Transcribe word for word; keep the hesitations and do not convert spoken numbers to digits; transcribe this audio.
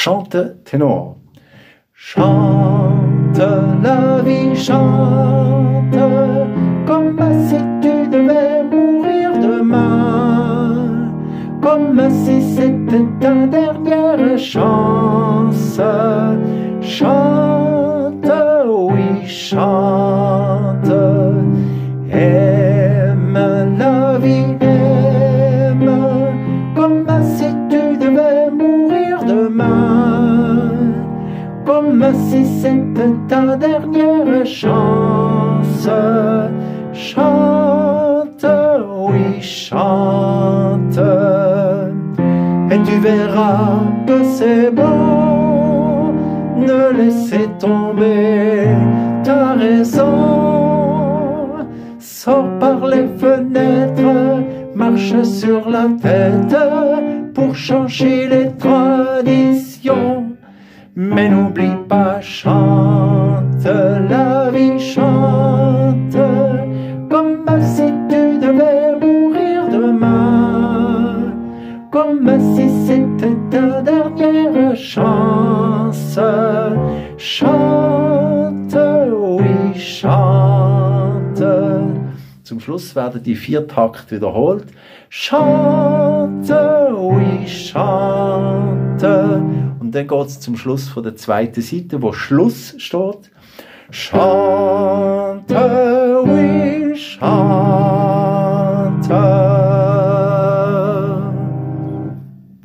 chante ténor. Chante la vie, chante, comme si tu devais mourir demain, comme si c'était ta dernière chance. Chante, oui, chante, aime la vie, aime, comme si tu devais mourir demain, comme si c'était ta dernière chance. Chante, oui, chante, et tu verras que c'est bon. Ne laissez tomber, t'as raison. Sors par les fenêtres, marche sur la tête pour changer les traditions. Mais n'oublie pas, chante la vie, chante, comme si tu devais mourir demain, comme si c'était ta dernière chance. Chante, oui, chante. Zum Schluss werden die vier Takte wiederholt. Chante, oui, chante. Und dann geht es zum Schluss von der zweiten Seite, wo Schluss steht. Chante, oui, chante.